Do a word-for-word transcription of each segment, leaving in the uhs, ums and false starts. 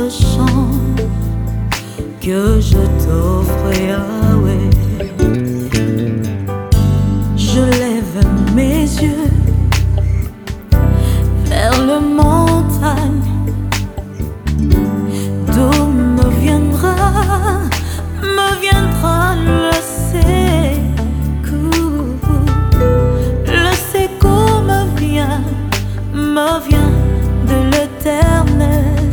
ce chant que je t'offre, Yahweh. Je lève mes yeux vers le montagne, d'où me viendra, me viendra le secours. Le secours me vient, me vient de l'Éternel,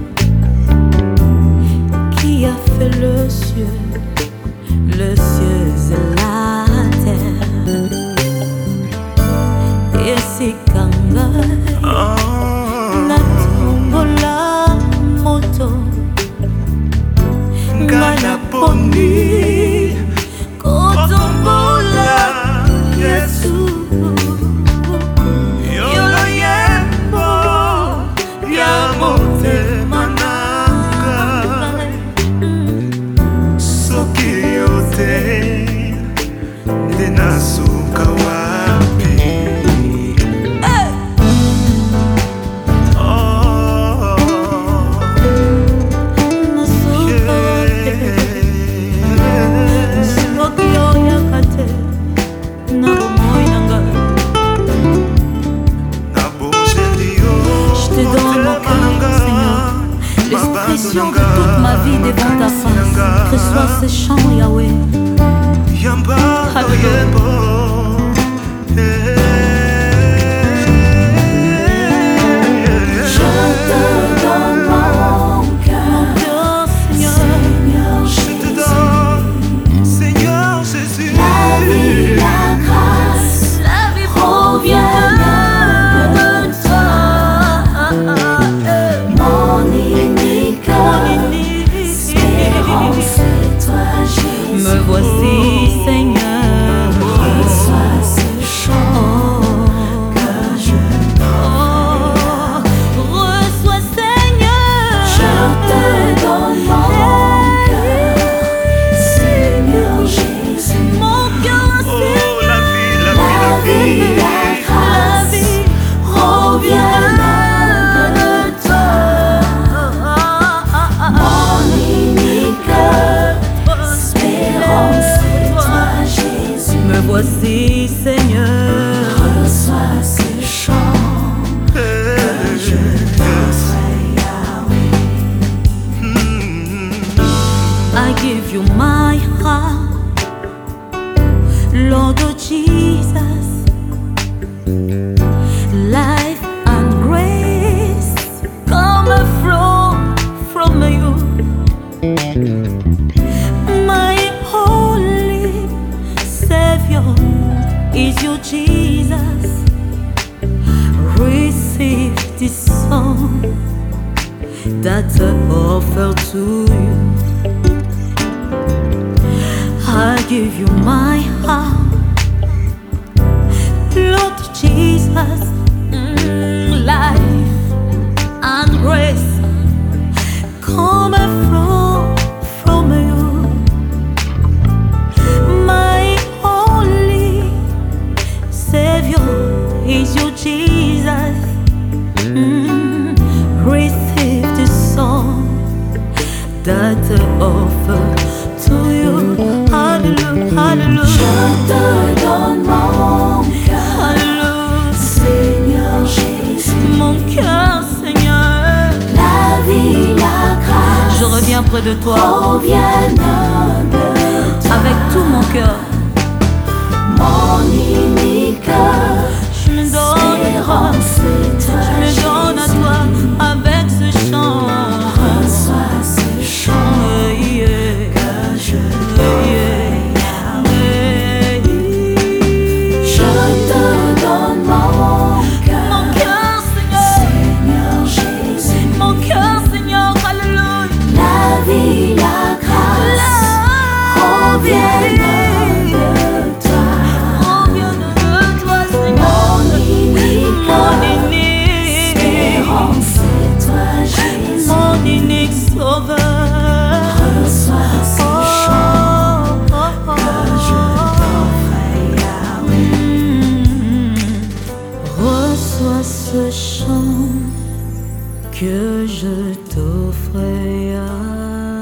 qui a fait le ciel, le ciel et la terre. Et si kangai na tombola moto ngana poni kotombola Yesu. Yolo yembo ya motema nanga soki yote nde nasuka wapi. De toute ma vie devant ta face, reçois ce chant, Yahweh. Alléluia. Me voici, Seigneur, reçois ce chant que je t'offre. Oh, reçois, Seigneur, je te donne mon cœur, Seigneur Jésus. Mon cœur, oh, la vie, la vie, la vie, la grâce, la vie revient de toi, mon unique me voici, Seigneur, reçois ce chant que je t'offre, Yahweh. I give you my heart, Lord of Jesus. Life and grace come from from you. My holy Savior is you, Jesus. Receive this song that I offer to you. I give you my heart, Lord Jesus. Mm, life and grace come from from you. My holy Savior is you, Jesus. Mm, receive this song that I offer to you. Hallelujah, hallelujah. Je te donne mon cœur, Hallelujah. Seigneur Jésus. Mon cœur, Seigneur, la vie, la grâce, je reviens près de toi, reviennent de toi. Avec tout mon cœur, mon unique cœur, je me donne, toi, je me donne à toi avec ce chant. Reçois ce chant yeah, yeah, que je yeah, yeah. Je te donne mon cœur, mon cœur, Seigneur, Seigneur Jésus. Mon cœur, Seigneur, alléluia. La vie, la grâce, reviennent de toi. Reviennent de toi, Seigneur. Mon unique Mon unique espérance, c'est toi, Jésus. Mon unique sauveur. Reçois ce chant que je t'offre, Yahweh. Reçois ce chant que je t'offre.